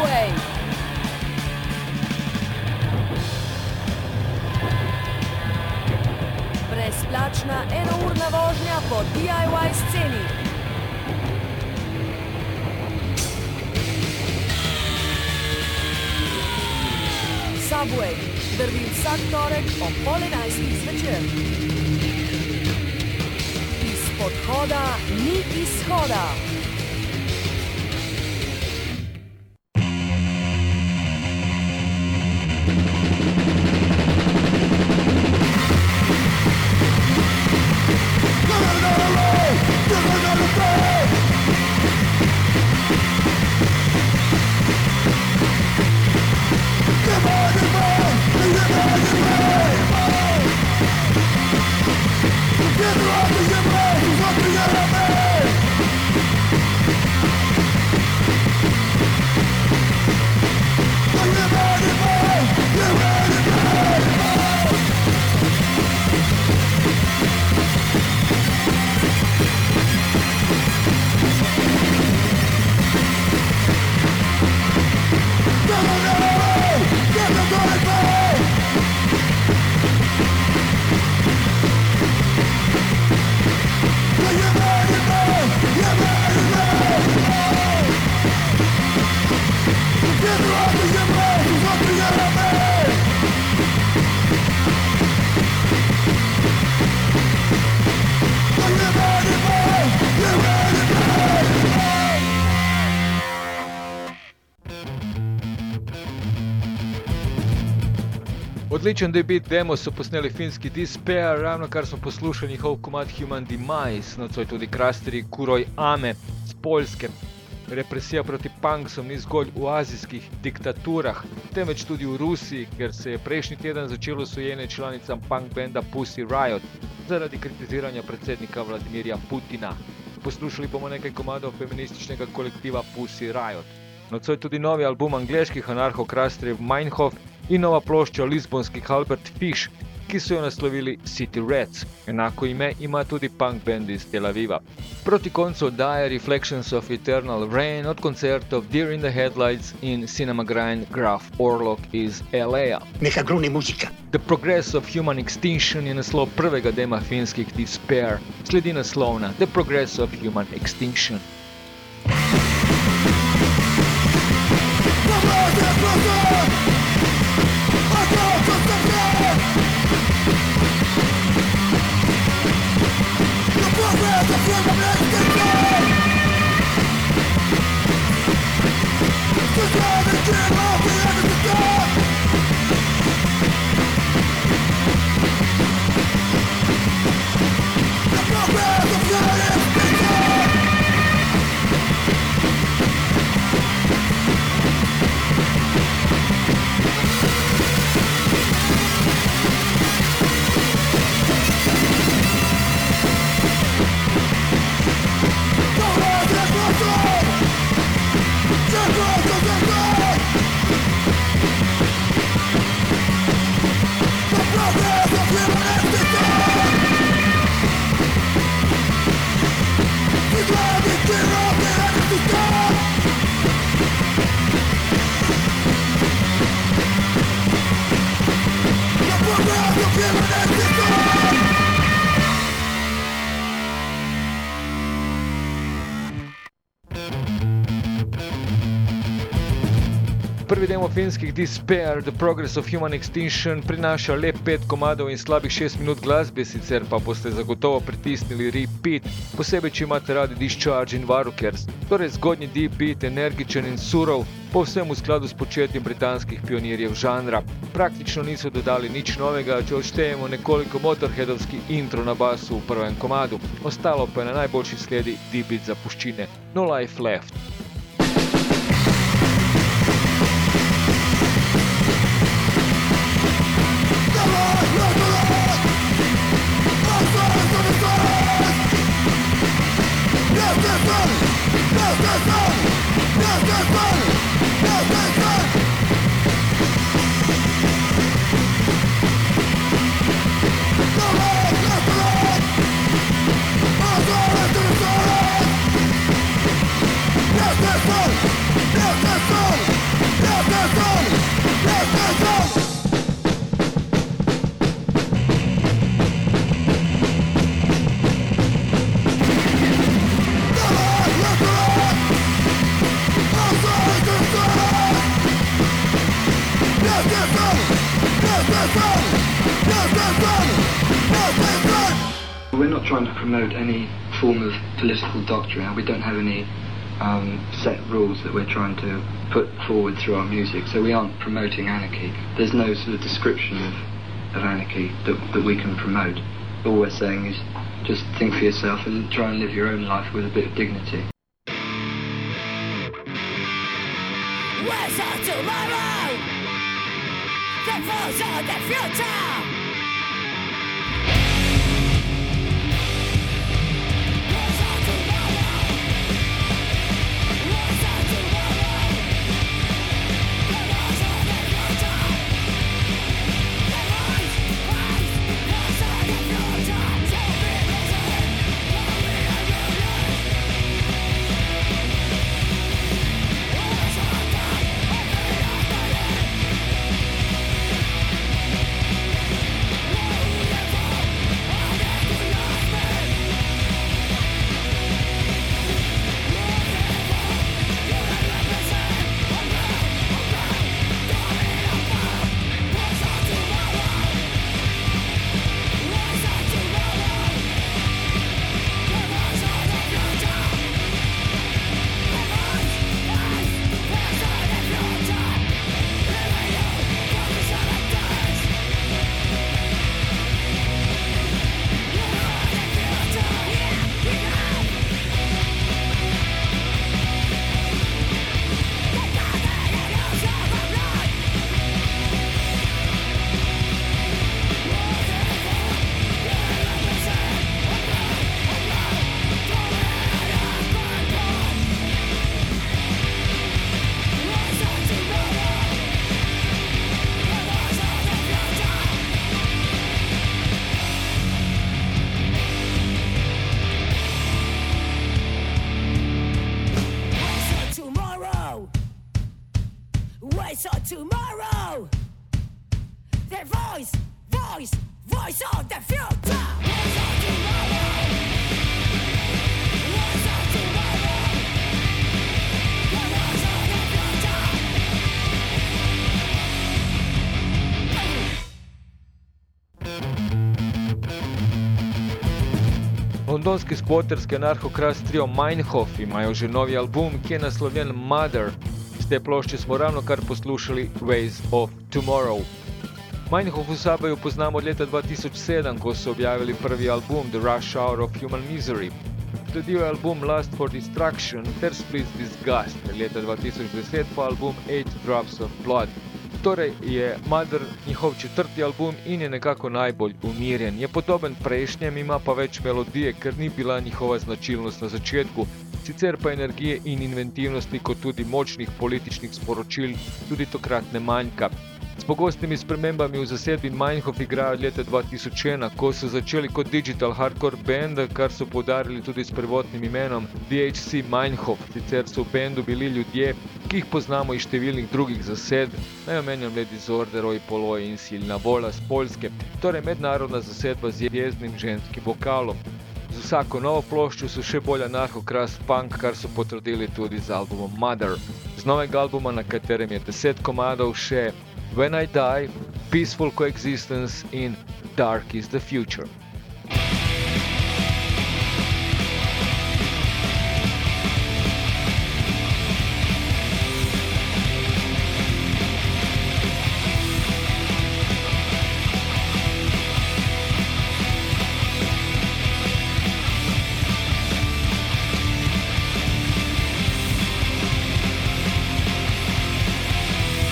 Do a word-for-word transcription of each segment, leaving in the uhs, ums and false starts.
Subway. Brezplačna enourna vožnja po D I Y sceni. Subway drvi vsak torek ob pol enajstih zvečer. Iz podhoda ni izhoda. Odličen debut demo so posneli finski Despair, ravno kar smo poslušali njihov komad Human Demise, nocoj tudi krasteri Kuroj Ame z Poljske. Represija proti punksom ni zgolj v azijskih diktaturah, temveč tudi v Rusiji, ker se je prejšnji teden začelo sojenje članicam punk benda Pussy Riot zaradi kritiziranja predsednika Vladimirja Putina. Poslušali bomo nekaj komadov feminističnega kolektiva Pussy Riot. Nocoj tudi novi album angleških anarcho-krasterjev Meinhof in nova plošča lizbonskih Albert Fish, ki so jo naslovili City Rats. Enako ime ima tudi punk band iz Tel Aviva. Proti koncu oddaje Reflections of Eternal Rain od koncertov Deer in the Headlights in Cinema Grind Graf Orlok iz L A. Neka gruni muzika. The Progress of Human Extinction je naslov prvega dema finskih Despair. Sledi naslovna The Progress of Human Extinction. Prvi demo finskih Despair, The Progress of Human Extinction, prinaša le pet komadov in slabih šest minut glasbe, sicer pa boste zagotovo pritisnili repeat, posebej če imate radi Discharge in Varukers, torej zgodnji deep beat, energičen in surov, povsem v skladu s početjem britanskih pionirjev žanra. Praktično niso dodali nič novega, če odštejemo nekoliko motorheadovski intro na basu v prvem komadu, ostalo pa je na najboljši sledi deep beat zapuščine No Life Left. Yes, We're not trying to promote any form of political doctrine. We don't have any um, set rules that we're trying to put forward through our music, so we aren't promoting anarchy. There's no sort of description of, of anarchy that, that we can promote. All we're saying is just think for yourself and try and live your own life with a bit of dignity. Where's our tomorrow? The voice of the future. Voice of tomorrow. The voice, voice, voice of the future. Voice of tomorrow. Voice of tomorrow. The voice of the future. Londonski skvoterski anarcho-kras trio Meinhof imajo že novi album, ki je naslovljen Mother. Z te plošče smo ravno kar poslušali Ways of Tomorrow. Meinhof v Saboju poznamo od leta dva tisoč sedem, ko so objavili prvi album The Rush Hour of Human Misery. Sledil je album Lust for Destruction ter Split Disgust, leta dva tisoč deset pa album Eight Drops of Blood. Torej je Mother njihov četrti album in je nekako najbolj umirjen. Je podoben prejšnjem, ima pa več melodije, ker ni bila njihova značilnost na začetku. Sicer pa energije in inventivnosti, kot tudi močnih političnih sporočil, tudi tokrat ne manjka. S pogostnimi spremembami v zasedbi Meinhof igrajo od leta dva tisoč ena, ko so začeli kot digital hardcore band, kar so poudarili tudi s prvotnim imenom D H C Meinhof. Sicer so v bandu bili ljudje, ki jih poznamo iz številnih drugih zasedb, naj omenjam le Disorder, Oj Poloj in Silna Vola z Poljske, torej mednarodna zasedba z jeznim ženskim vokalom. Z vsako novo ploščo so še bolj anarcho-kras punk, kar so potrdili tudi z albumom Mother. Z novega albuma, na katerem je deset komadov, še When I Die, Peaceful Coexistence in Dark is the Future.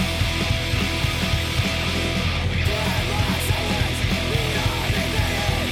There was a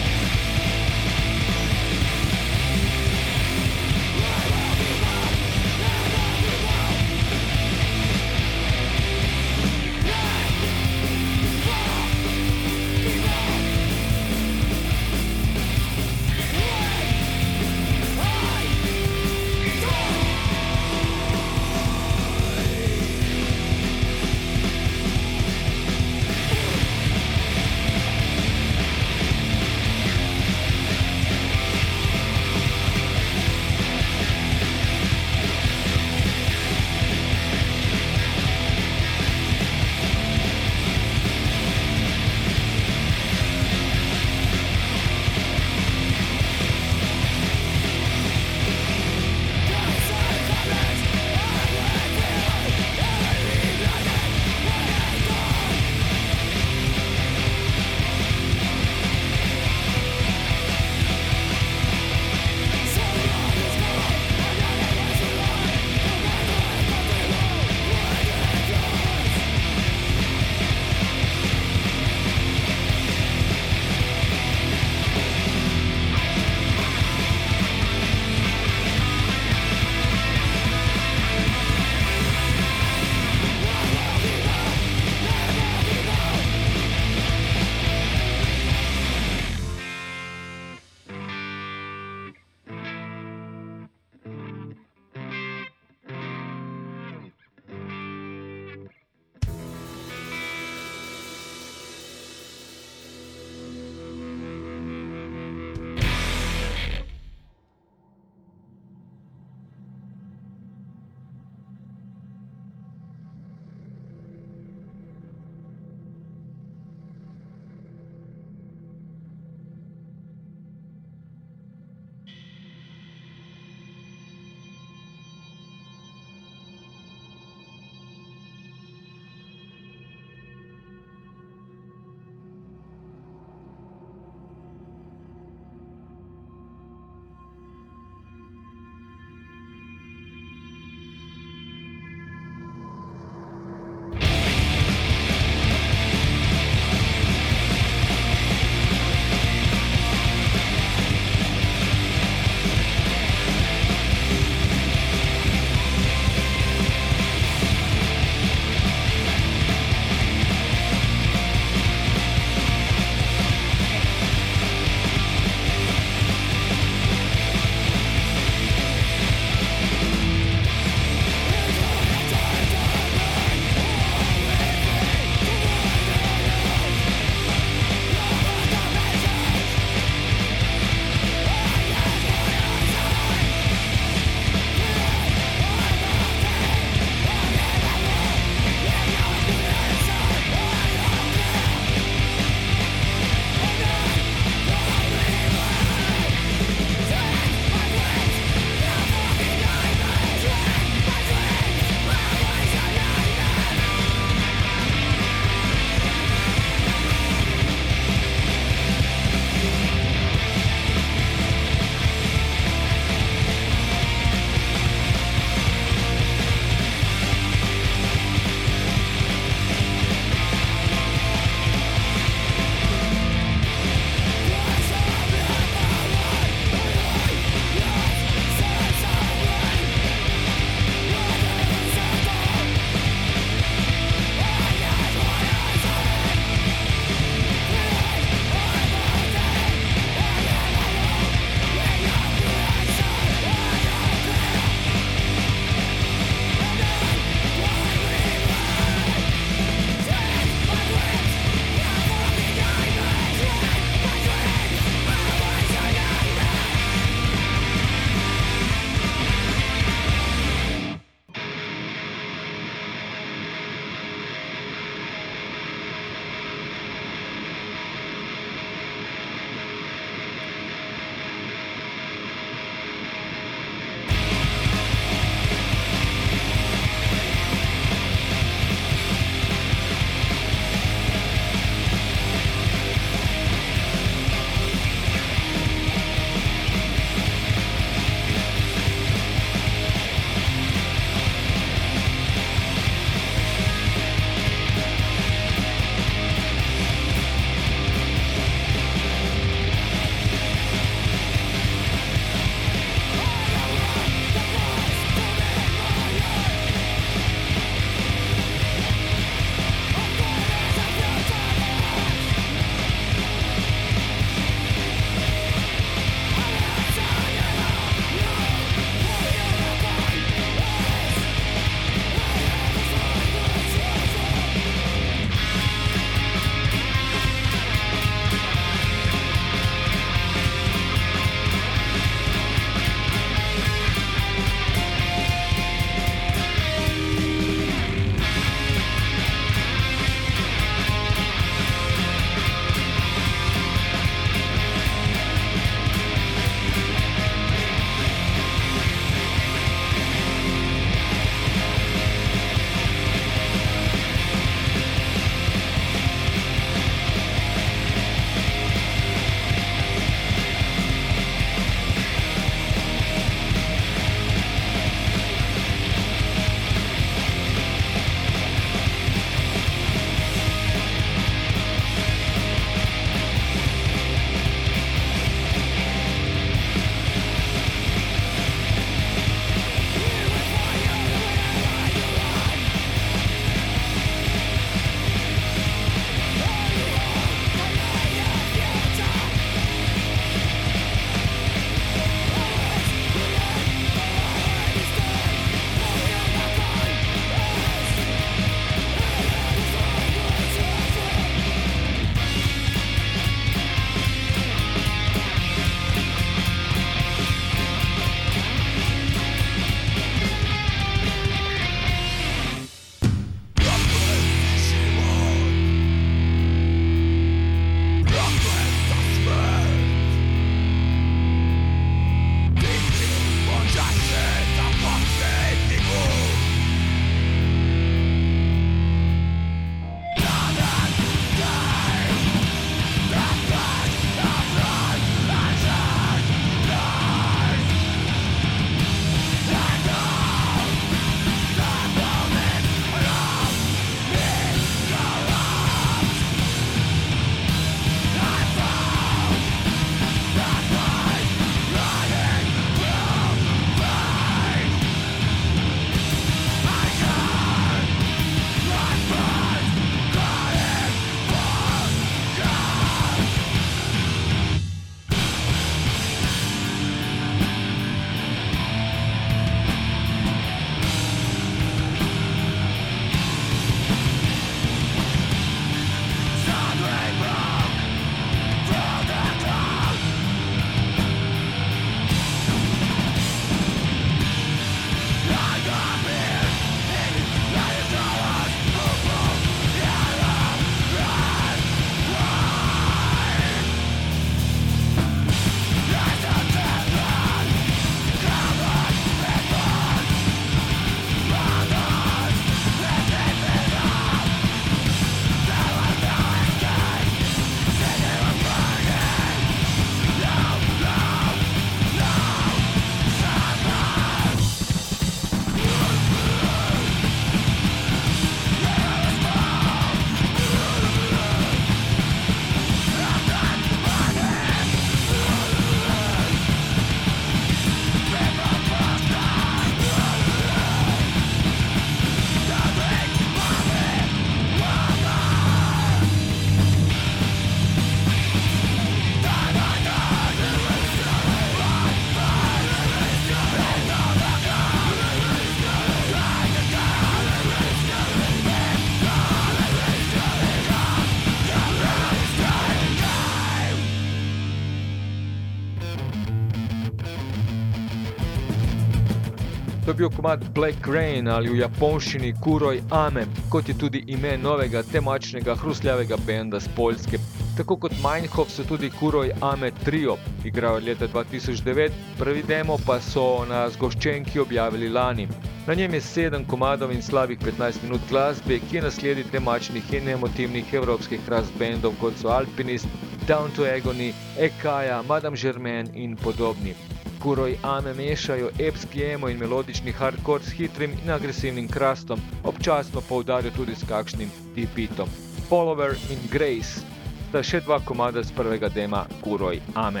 To je bil komad Black Rain ali v japonščini Kuroj Ame, kot je tudi ime novega temačnega hrustljavega benda z Poljske. Tako kot Meinhof so tudi Kuroj Ame trio, igrajo leta dva tisoč devet, prvi demo pa so na zgoščenki objavili lani. Na njem je sedem komadov in slabih petnajst minut glasbe, ki je nasledi temačnih in emotivnih evropskih rast bendov, kot so Alpinist, Down to Agony, Ekaja, Madame Germain in podobni. Kuroj Ame mešajo epski emo in melodični hardcore s hitrim in agresivnim krastom, občasno poudarjajo tudi s kakšnim deep beatom. Follower in Grace sta še dva komada z prvega dema Kuroj Ame.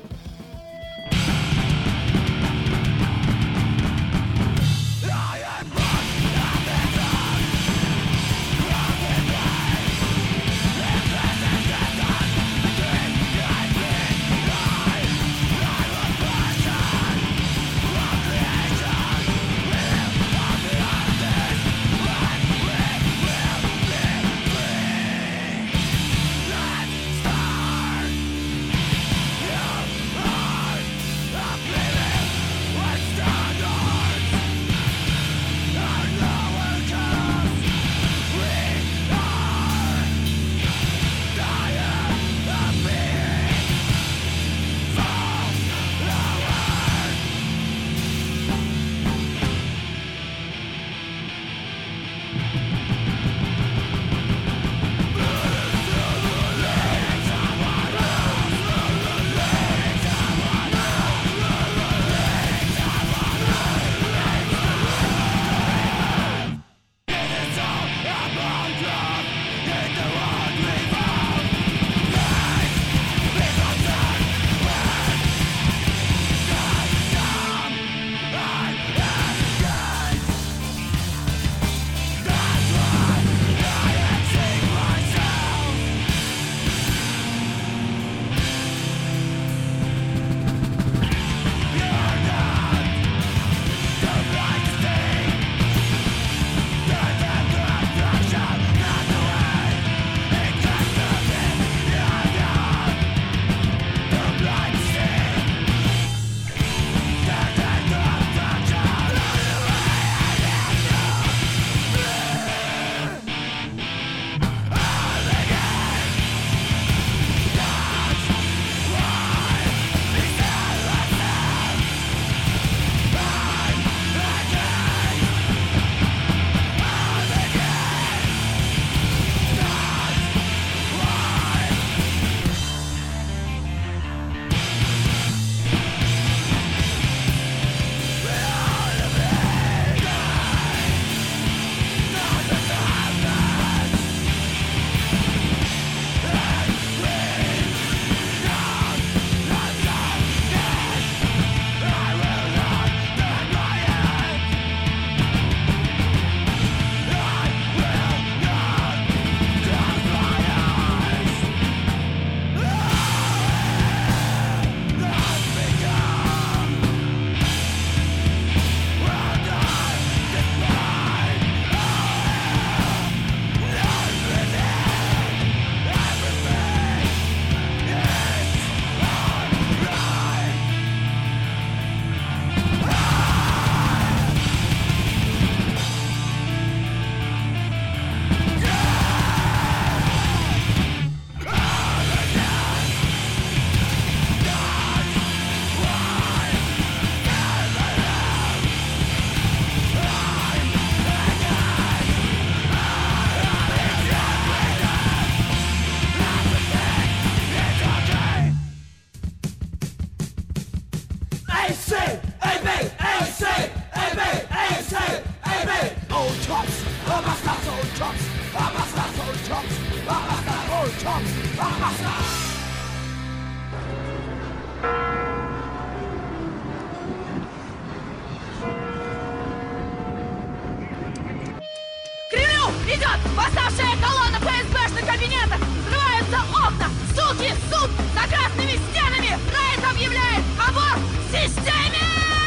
Идет восставшая колонна ФСБшных кабинетов! Взрываются окна! Суки, суд! За красными стенами! Райт объявляет аборт в системе!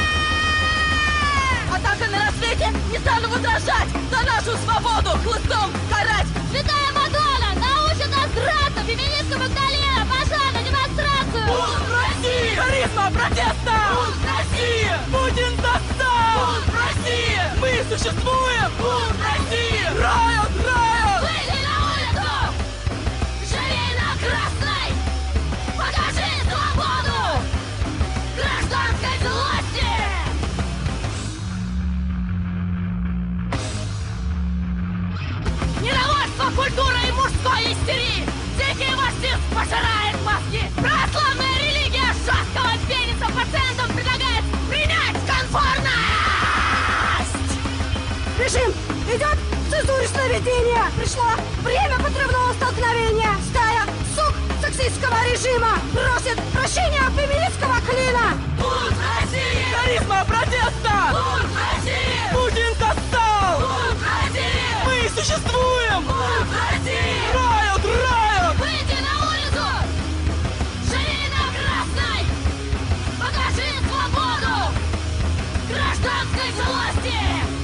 Атака на рассвете! Не стану возражать! За нашу свободу хлыстом карать! Святая Мадонна! Научит нас драться! Феминистка Магдалена! Пошла на демонстрацию! Бунт России! Харизма протеста! Бунт России! Путин достал! Бунт России! существуем! Бунт России! Райот! Райот! Выйди на улицу! Живи на красной! Покажи свободу! Гражданской злости! Недовольство культурой мужской истерии! Дикий марксизм пожирает мозги! Православная религия жесткого пениса пациентам предлагает принять конформность! Режим! Идет цензурное ведение! Пришло время подрывного столкновения! Стая сук сексистского режима просит прощения феминистского клина! Бунт России! Харизма протеста! Бунт России! Путин достал! Бунт России! Мы существуем! Бунт России! Райот! Райот! Выйди на улицу! Живи на красной! Покажи свободу! Гражданской злости!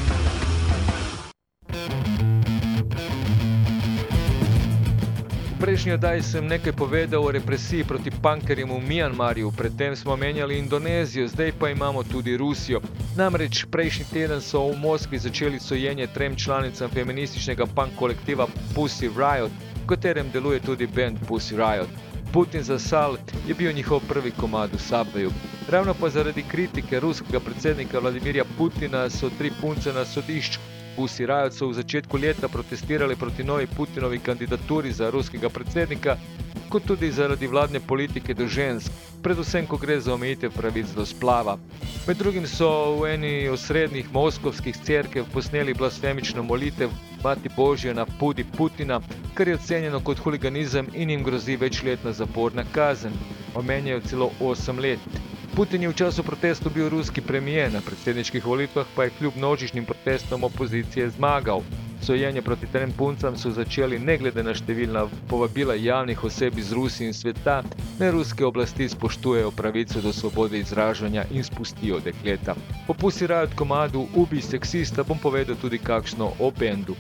V prejšnji oddaji sem nekaj povedal o represiji proti punkerjem v Mjanmarju, predtem smo menjali Indonezijo, zdaj pa imamo tudi Rusijo. Namreč prejšnji teden so v Moskvi začeli sojenje trem članicam feminističnega punk kolektiva Pussy Riot, v katerem deluje tudi band Pussy Riot. Putin zasal je bil njihov prvi komad v Subwayu. Ravno pa zaradi kritike ruskega predsednika Vladimirja Putina so tri punce na sodišču. Pussy Riot so v začetku leta protestirali proti novi Putinovi kandidaturi za ruskega predsednika, kot tudi zaradi vladne politike do žensk, predvsem ko gre za omejitev pravic do splava. Med drugim so v eni osrednjih moskovskih cerkev posneli blasfemično molitev Mati Božja na pudi Putina, kar je ocenjeno kot huliganizem in jim grozi večletna zaporna kazen. Omenjajo celo osem let. Putin je v času protestov bil ruski premijer, na predsedniških volitvah pa je kljub množičnim protestom opozicije zmagal. Sojenje proti trem puncam so začeli ne glede na številna povabila javnih oseb iz Rusije in sveta, ne ruske oblasti spoštujejo pravico do svobode izražanja in spustijo dekleta. Po Pussy Riot komadu Ubi seksista bom povedal tudi kakšno o bendu.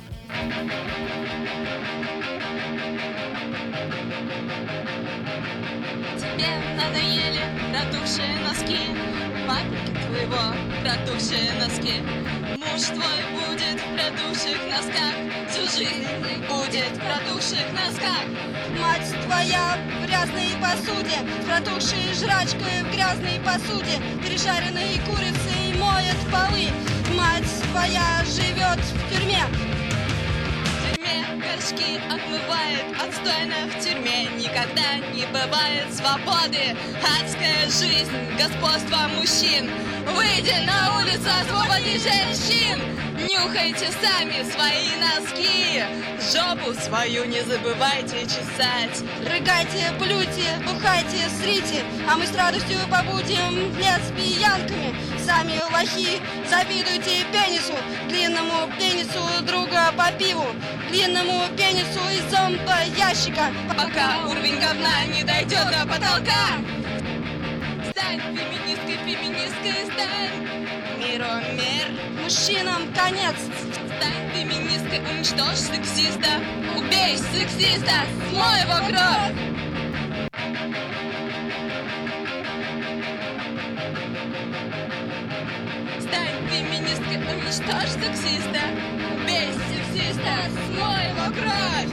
Тебе надоели протухшие носки, папеньки твоего протухшие носки. Муж твой будет в протухших носках, всю жизнь будет в протухших носках. Мать твоя в грязной посуде, с протухшей жрачкой в грязной посуде, пережаренные курицы моет полы. Мать твоя живет в тюрьме. В тюрьме горшки отмывает, отстойно в тюрьме никогда не бывает свободы. Адская жизнь, господство мужчин. Выйди на улицу, освободи женщин. Нюхайте сами свои носки. Жопу свою не забывайте чесать. Рыгайте, плюйте, бухайте, срите, а мы с радостью побудем лесбиянками. Сами лохи, завидуйте пенису, длинному пенису друга по пиву, длинному пенису из зомбоящика, пока уровень говна не дойдет до потолка. Стань феминисткой, феминисткой стань. Миру мир, мужчинам конец. Стань феминисткой, уничтожь сексиста. Убей сексиста, смой его кровь. Стань феминисткой, уничтожь сексиста. Убей сексиста, смой его кровь.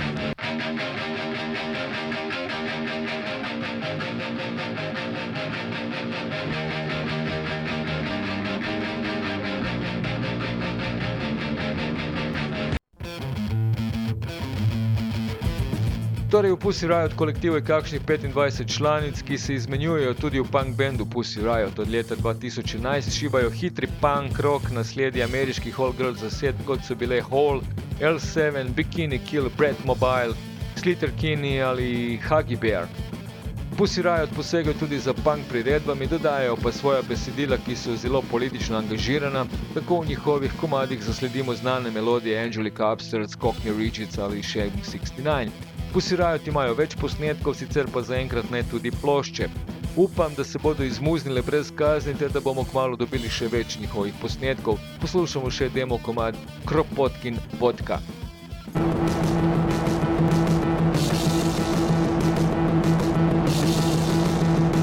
Torej v Pussy Riot kolektivu je kakšnih petindvajset članic, ki se izmenjujejo tudi v punk bandu Pussy Riot. Od leta dva tisoč enajst šivajo hitri punk rock, nasledje ameriških all girls zasedb, kot so bile Hole, L sedem, Bikini Kill, Bratmobile, Sleater-Kinney ali Huggy Bear. Pussy Riot posegajo tudi za punk priredbami, dodajajo pa svoja besedila, ki so zelo politično angažirana, tako v njihovih komadih zasledimo znane melodije Angelica Upstarts, Cockney Rejects ali Shame šestnajst. Pussy Riot imajo več posnetkov, sicer pa zaenkrat ne tudi plošče. Upam, da se bodo izmuznile brez kazni ter da bomo kmalu dobili še več njihovih posnetkov. Poslušamo še demo komad Kropotkin vodka.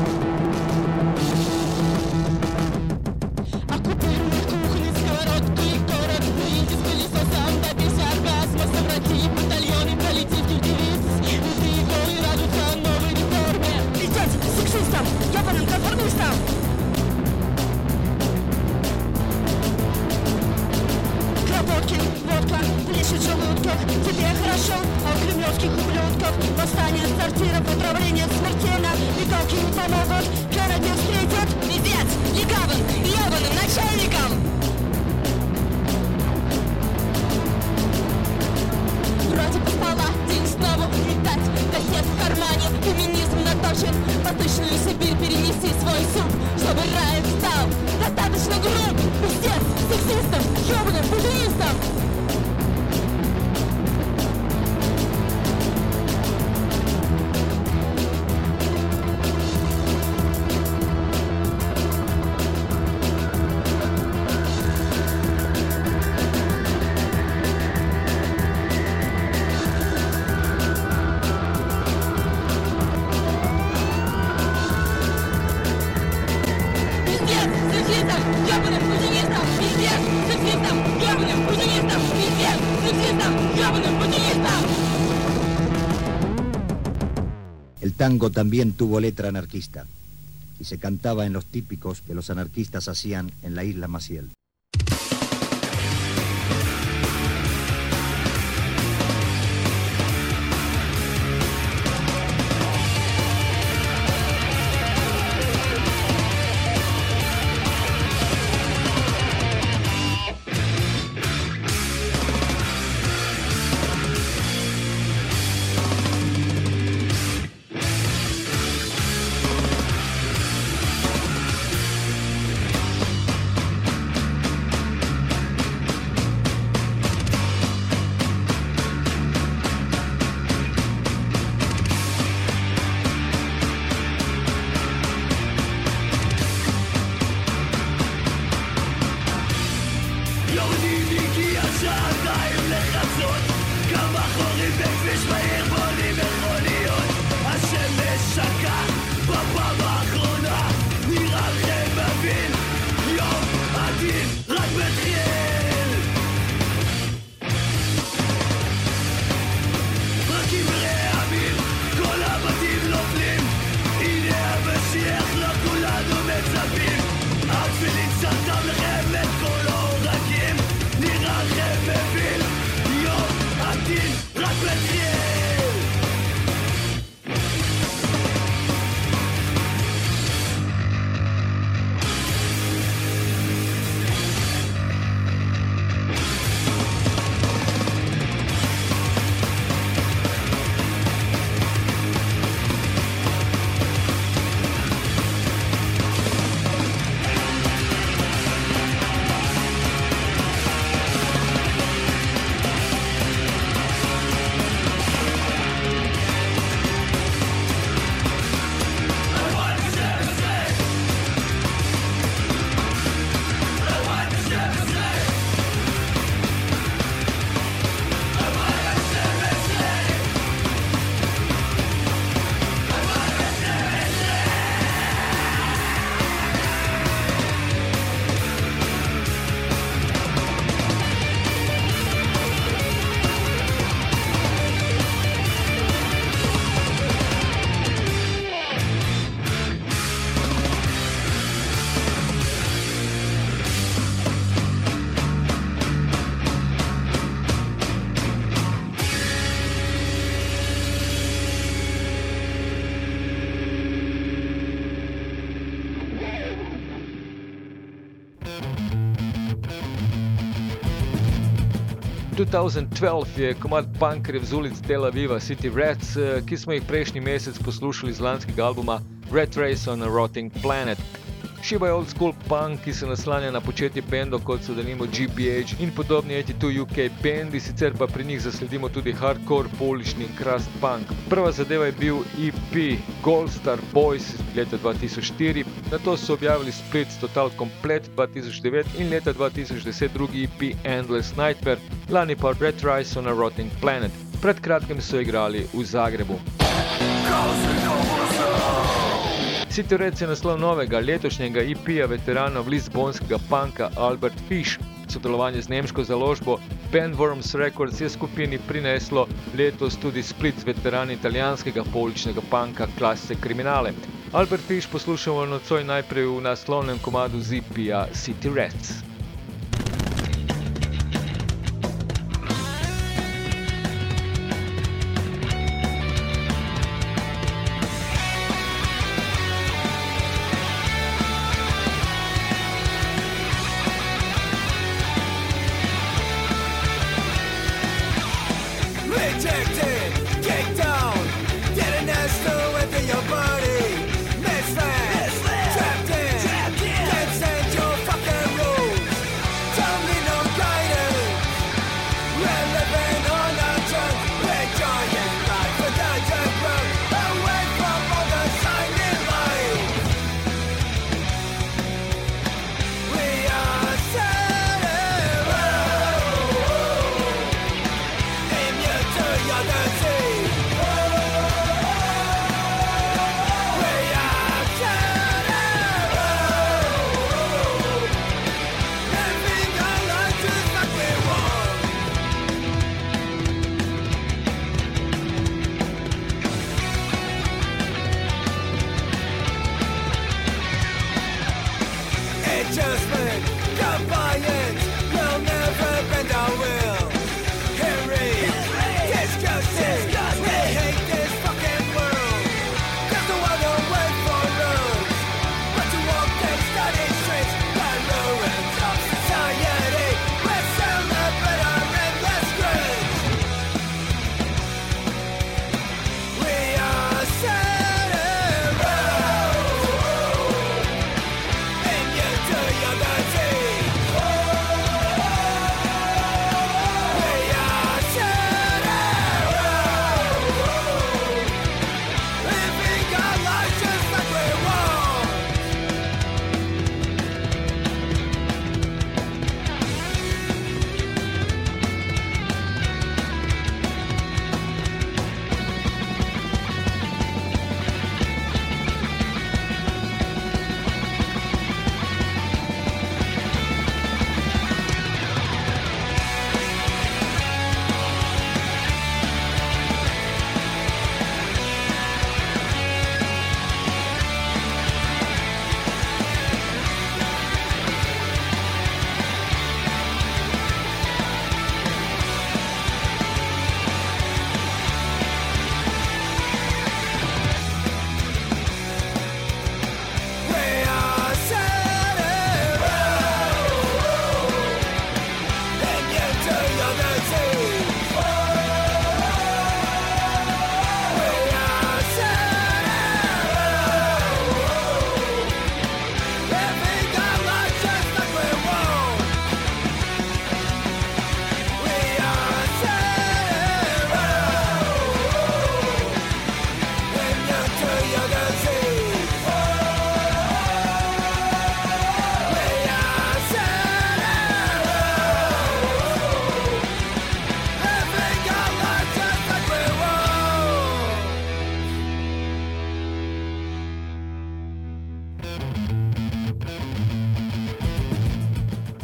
Оккупируй кухни сковородкой офицеров отравление смертельно. Мигалки не помогут, Кеннеди встретят. Пиздец, легавым, ебаным начальником! Вроде поспала, день снова улетать. Кассет в кармане, феминизм наточен. Восточную Сибирь перенести свой суп, чтобы рай встал. Достаточно груб, пиздец, сексистов, ёбаным путинистов. El tango también tuvo letra anarquista y se cantaba en los típicos que los anarquistas hacían en la isla Maciel. dva tisoč dvanajst je komad punkerjev z ulic Tel Aviva City Rats, ki smo jih prejšnji mesec poslušali z lanskega albuma Rat Race on a Rotting Planet. Šiba je old school punk, ki se naslanja na početje bendov kot so denimo G B H in podobni osemdeset dva U K bendi, sicer pa pri njih zasledimo tudi hardcore, polišni crust punk. Prva zadeva je bil E P Gold Star Boys leta dva tisoč štiri, nato so objavili split Total Complete dva tisoč devet in leta dva tisoč deset drugi E P Endless Nightmare, lani pa Rat Race on a Rotting Planet. Pred kratkim so igrali v Zagrebu. City Rats je naslov novega letošnjega E P-ja veteranov lizbonskega punka Albert Fish. Sodelovanje z nemško založbo Bandworms Records je skupini prineslo letos tudi split z veterani italijanskega pouličnega punka Classe Criminale. Albert Fish poslušamo nocoj najprej v naslovnem komadu z E P-ja City Rats.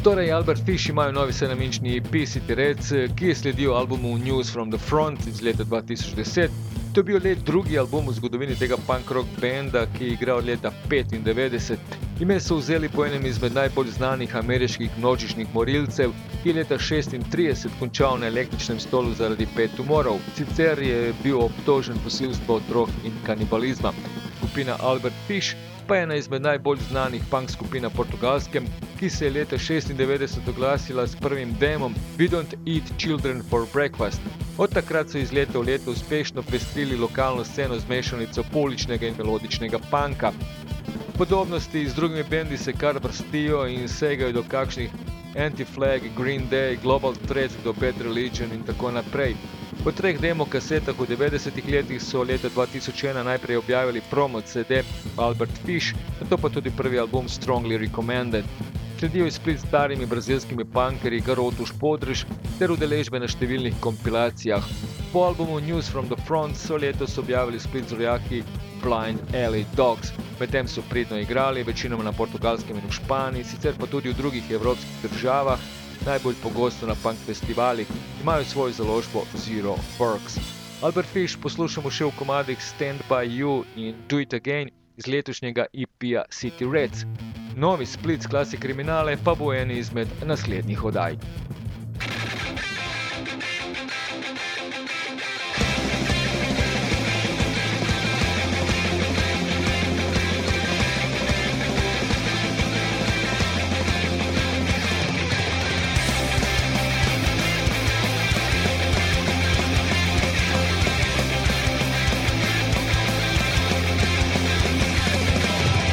Torej, Albert Fish imajo novi sedem-inčni E P City Reds, ki je sledil albumu News from the Front iz leta dva tisoč deset. To je bil le drugi album v zgodovini tega punk rock benda, ki je igral od leta petindevetdeset. Ime so vzeli po enem izmed najbolj znanih ameriških množičnih morilcev, ki je leta šestintrideset končal na električnem stolu zaradi pet tumorov. Sicer je bil obtožen posilstva otrok in kanibalizma. Skupina Albert Fish pa je ena izmed najbolj znanih punk skupin na Portugalskem, ki se je leta šestindevetdeset oglasila s prvim demom We Don't Eat Children for Breakfast. Od takrat so iz leta v leto uspešno pestrili lokalno sceno z mešanico pouličnega in melodičnega punka. Podobnosti z drugimi bendi se kar vrstijo in segajo do kakšnih Anti-Flag, Green Day, Global Threat do Bad Religion in tako naprej. Po treh demo kasetah v devetdesetih letih so leta dva tisoč ena najprej objavili promo C D Albert Fish, nato pa tudi prvi album Strongly Recommended. Sledijo je split s starimi brazilskimi punkerji Garoto Špodrež ter udeležbe na številnih kompilacijah. Po albumu News from the Front so letos objavili split z rojaki Blind Alley Dogs. Medtem so pridno igrali, večinoma na Portugalskem in v Španiji, sicer pa tudi v drugih evropskih državah, najbolj pogosto na punk festivalih, imajo svojo založbo Zero Works. Albert Fish poslušamo še v komadih Stand By You in Do It Again iz letošnjega E P-ja City Reds. Novi split s klasi kriminale pa bo eni izmed naslednjih oddaj.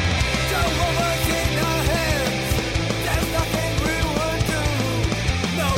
No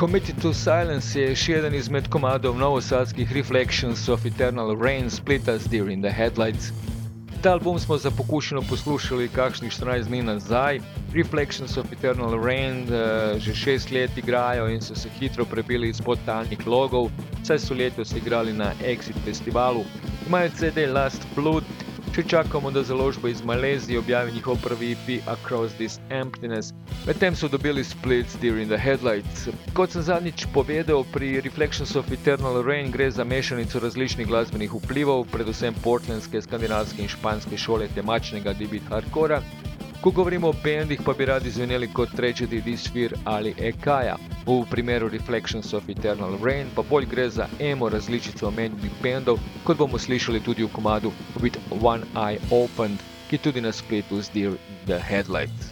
Committed to Silence je še eden izmed komadov novosadskih Reflections of Eternal Rain Splita z Deer in the Headlights. Ta album smo za pokušino poslušali kakšnih štirinajst dni nazaj. Reflections of Eternal Rain uh, že šest let igrajo in so se hitro prebili izpod talnih logov, saj so letos igrali na Exit festivalu. Imajo C D Last Blood, če čakamo, da založba iz Malezije objavi njihov prvi E P Across This Emptiness. Medtem so dobili split Deer in the Headlights. Kot sem zadnjič povedal, pri Reflections of Eternal Rain gre za mešanico različnih glasbenih vplivov, predvsem portlandske, skandinavske in španske šole temačnega deep beat hardcora. Ko govorimo o bendih, pa bi radi zveneli kot Tragedy, Disfear ali Ekaja. V primeru Reflections of Eternal Rain pa bolj gre za emo različico omenjenih bendov, kot bomo slišali tudi v komadu With One Eye Opened, ki tudi na spletu z Deer in the Headlights.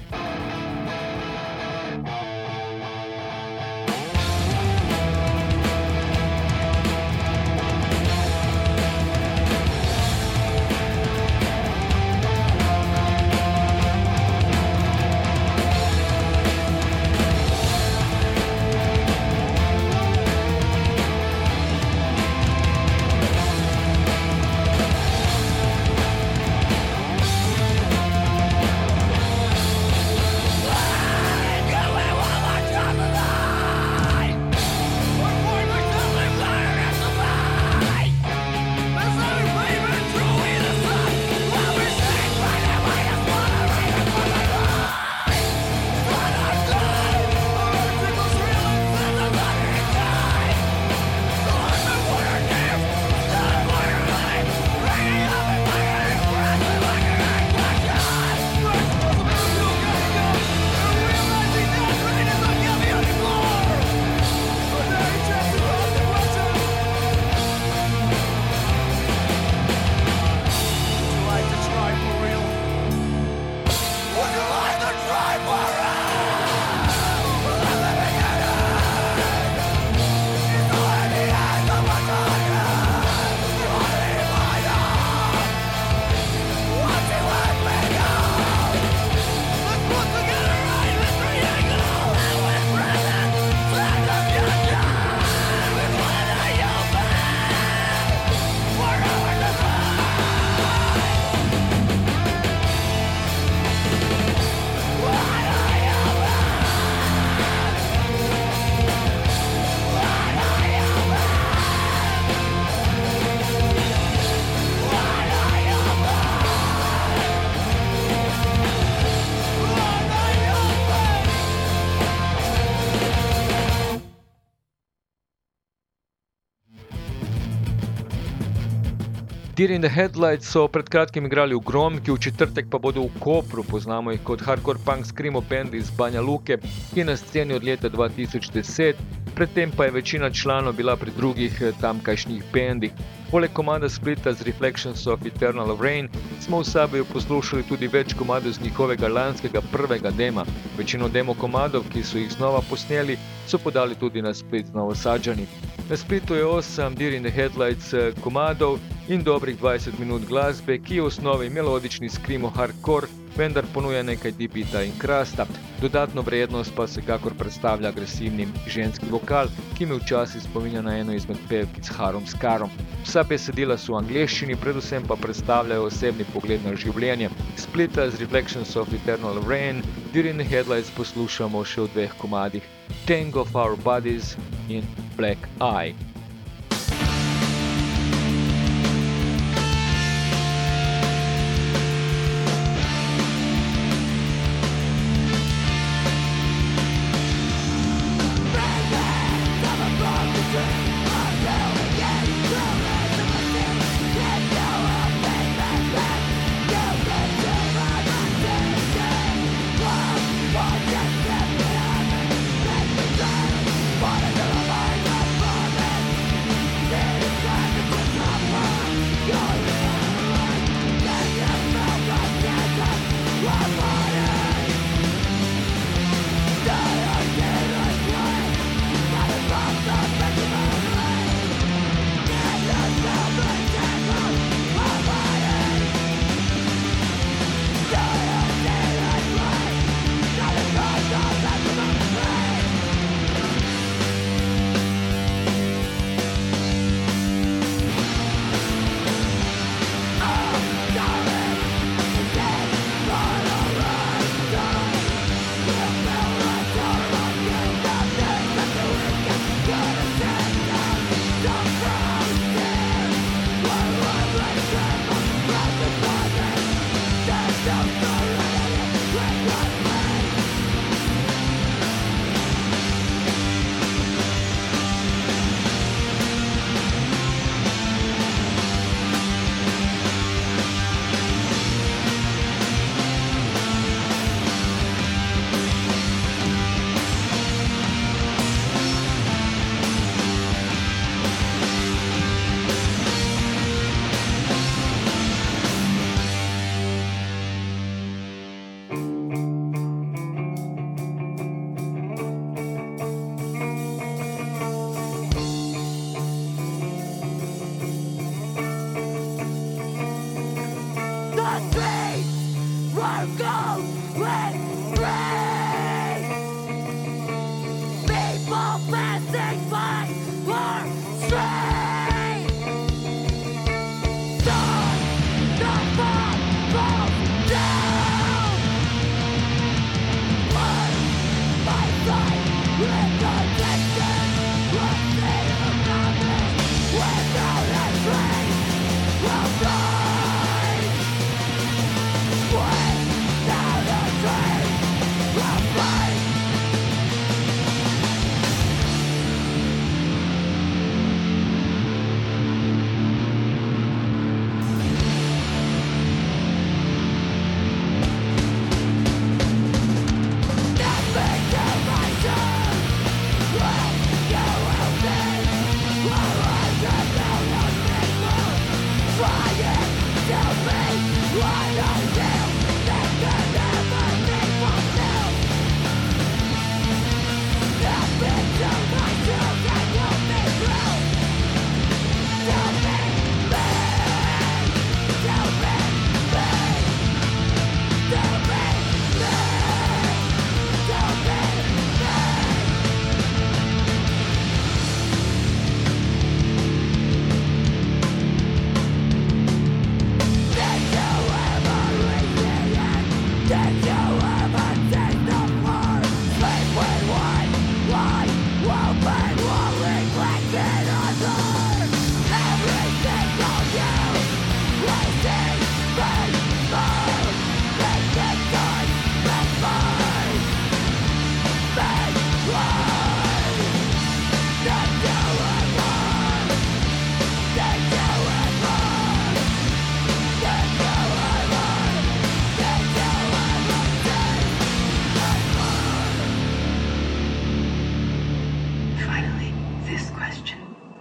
Deer in the Headlights so pred kratkim igrali v Gromki, v četrtek pa bodo v Kopru, poznamo jih kot hardcore punk screamo band iz Banja Luke, ki je na sceni od leta dva tisoč deset, predtem pa je večina članov bila pri drugih tamkajšnjih bendih. Poleg komada Splita z Reflections of Eternal Rain smo v Saboju poslušali tudi več komadov z njihovega lanskega prvega dema. Večino demo komadov, ki so jih znova posneli, so podali tudi na Split z Novosadžani. Na Splitu je osem Deer in the Headlights komadov in dobrih dvajset minut glasbe, ki je v osnovi melodični screamo hardcore, vendar ponuja nekaj deep beata in krasta. Dodatno vrednost pa se kakor predstavlja agresivni ženski vokal, ki me včasih spominja na eno izmed pevkic Harum Skarom. Vsa besedila so v angleščini, predvsem pa predstavljajo osebni pogled na življenje. Splita z Reflections of Eternal Rain, Deer in the Headlights poslušamo še v dveh komadih, Tango of Our Bodies in Black Eye. What is the mind of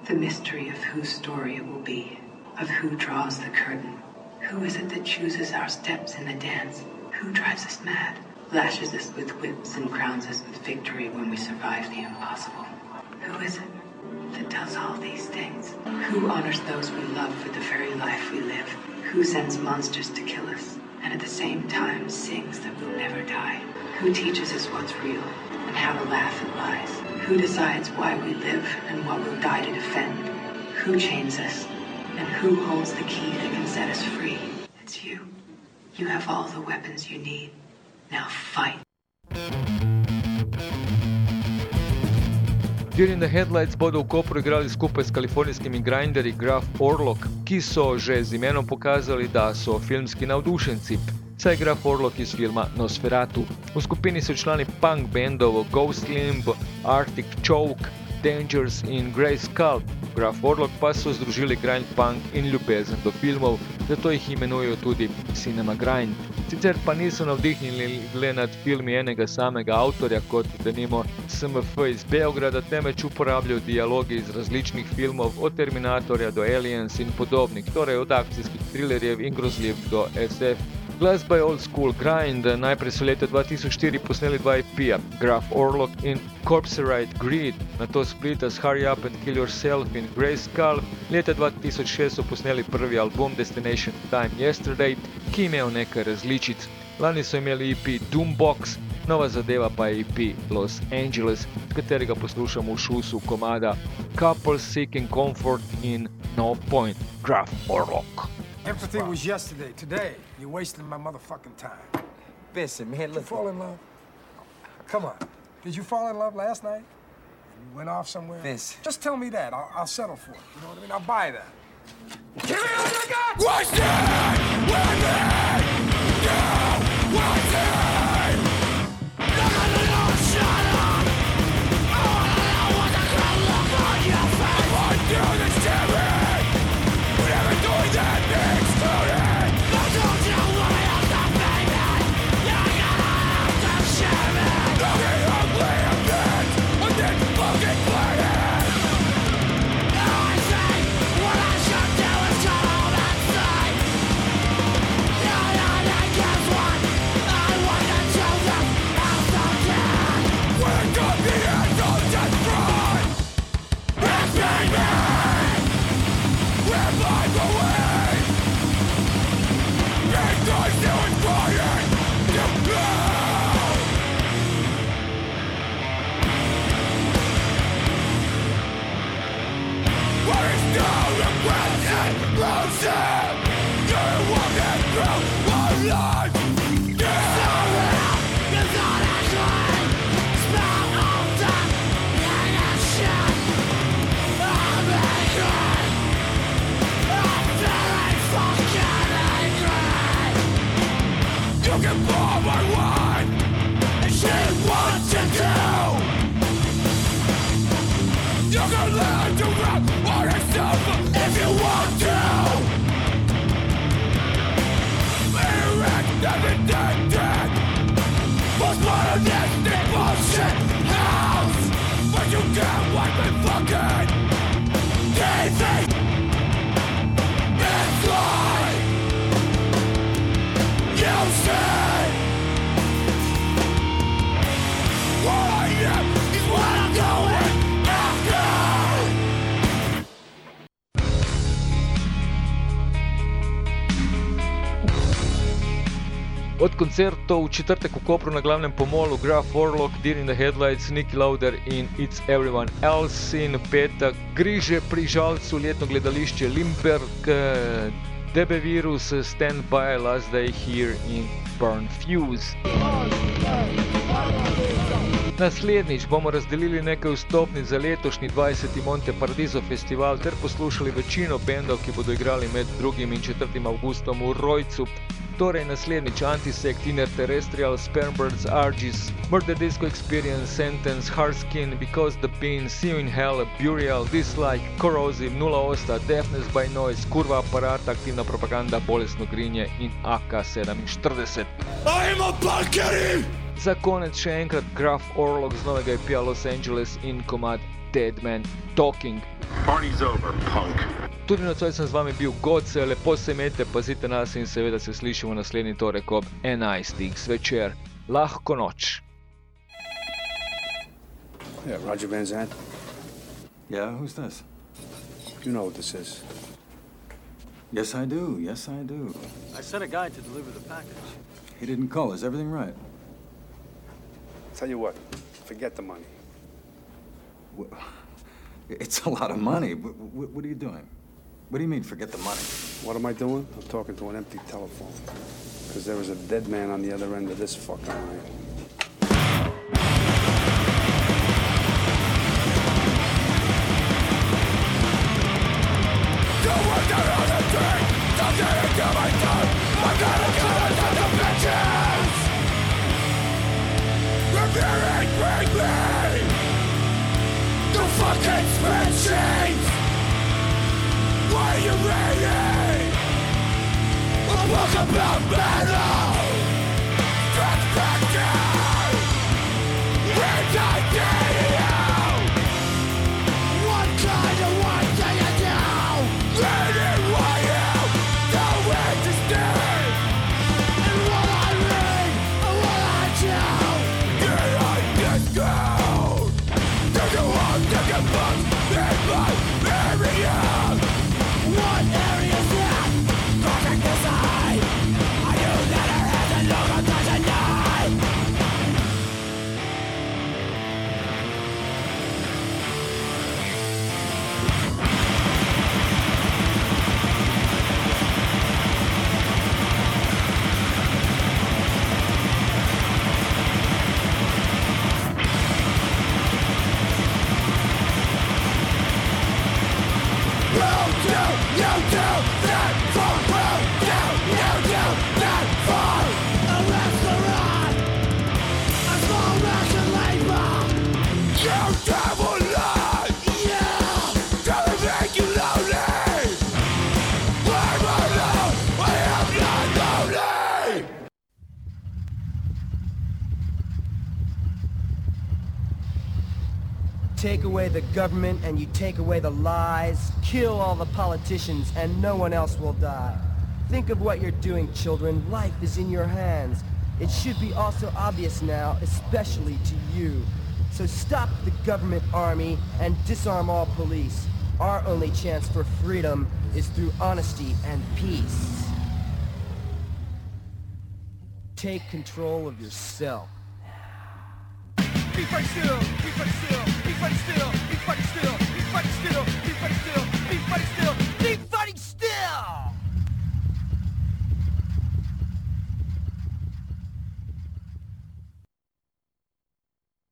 The mystery of whose story it will be, of who draws the curtain. Who is it that chooses our steps in the dance? Who drives us mad, lashes us with whips and crowns us with victory when we survive the impossible? Who is it that does all these things? Who honors those we love for the very life we live? Who sends monsters to kill us, and at the same time sings that we'll never die? Who teaches us what's real, and how to laugh at lies? Who decides why we live and what we'll die to defend? Who chains us, and who holds the key that can set us free? It's you. You have all the weapons you need. Now fight. Deer in the Headlights bodo v Kopru igrali skupaj s kalifornijskimi grinderji Graf Orlok, ki so že z imenom pokazali, da so filmski navdušenci. Saj je Graf Orlok iz filma Nosferatu. V skupini so člani punk bendov Ghost Limb, Arctic Choke, Dangers in Grey Skull. Graf Orlok pa so združili grind punk in ljubezen do filmov, zato jih imenujejo tudi Cinema Grind. Sicer pa niso navdihnili le nad filmi enega samega avtorja, kot denimo S M F iz Beograda, temveč uporabljajo dialoge iz različnih filmov, od Terminatorja do Aliens in podobnih, torej od akcijskih thrillerjev in grozljivk do S F. Glasba je old school grind, najprej so leta dva tisoč štiri posneli dva E P-ja, Graf Orlok in Corpserite Greed, nato splita s Hurry Up and Kill Yourself in Grey Skull. Leta dva tisoč šest so posneli prvi album Destination Time Yesterday, ki je imel nekaj različic. Lani so imeli E P Doombox, nova zadeva pa je E P Los Angeles, katerega poslušamo v šusu komada Couples Seeking Comfort in No Point, Graf Orlok. Empathy was yesterday. Today, you're wasting my motherfucking time. Listen, man, look. Did you fall in love? Come on. Did you fall in love last night? You went off somewhere? Vince. Just tell me that. I'll, I'll settle for it. You know what I mean? I'll buy that. Give me all you got! What's that? With me! You! What's that? No, no, no, no, shut up! I wanna know what the hell look on your face! I want to do this to me! We're never doing that next to it! No, don't you worry, I'm not baby! You're gonna have to share it! Looking ugly a bit! I'm then fucking playing! Now I say, what I should do is shut up and say! Yeah, yeah, yeah, guess what? I want the children out of dead! We're gonna be hands on death front! It's baby! We're blind away! It's going to inspire you now! There is no regret in losing! You're walking through our life! Sorry, you thought I could spell all that in a shit! I'm angry! I'm very fucking angry! You can blow my wine and see what you do! You can learn to rap on yourself if you want to! Erect everything dead! Postmodernistic bullshit house! But you can't wipe me fucking T V! It's like you say! What I am is what I'm going after! Od koncertov v četrtek v Kopru na glavnem pomolu Graf Orlok, Deer in the Headlights, Niki Lauda in It's Everyone Else in petek Griže pri Žalcu, letno gledališče Limberg, D B Virus, Stand By, Last Day Here in Burn Fuse. Naslednjič bomo razdelili nekaj vstopnic za letošnji dvajseti Monte Paradiso festival ter poslušali večino bendov, ki bodo igrali med drugim in četrtim avgustom v Rojcu. Torej naslednjič Antisect, Inner Terrestrial, Spermbirds, Argis, Murder Disco Experience, Sentence, Harskin, Because the Bean, See You in Hell, Burial, Dislike, Corrosive, Nula Osta, Deafness by Noise, Kurva aparat, Aktivna propaganda, Bolesno grinje in A K sedeminštirideset. Ajmo parkeri! Za konec še enkrat Graf Orlok z novega E P-ja Los Angeles in komad Dead Man Talking. Party's over, punk. Tudi nocoj sem z vami bil Goce, lepo se imejte, pazite nas in seveda se slišimo naslednji torek ob enajstih zvečer. Lahko noč. Yeah, Roger Van Zandt. Yeah, who's this? You know what this is. Yes, I do. Yes, I do. I sent a guy to deliver the package. He didn't call. Is everything right? Tell you what, forget the money. Well, it's a lot of money. What, what, what are you doing? What do you mean, forget the money? What am I doing? I'm talking to an empty telephone. Because there was a dead man on the other end of this fucking line. Fucking spreadsheets! Why are you reading? A book about battle! Stretch back down! And I did you! What kind of work do you do? Learning why you don't understand! And what I read, and what I do! Did I just go? Take a walk, take a book, in my area! What area's that? Perfect design! I knew that her head and logo doesn't die! You do that for will do, you do that for a restaurant, a small ration labor. You devil lie, yeah, gonna make you lonely. I'm alone, I am not lonely. Take away the government and you take away the lies, kill all the politicians and no one else will die. Think of what you're doing, children. Life is in your hands. It should be also obvious now, especially to you. So stop the government army and disarm all police. Our only chance for freedom is through honesty and peace. Take control of yourself. Keep right still, keep right still, keep right still, keep right still, keep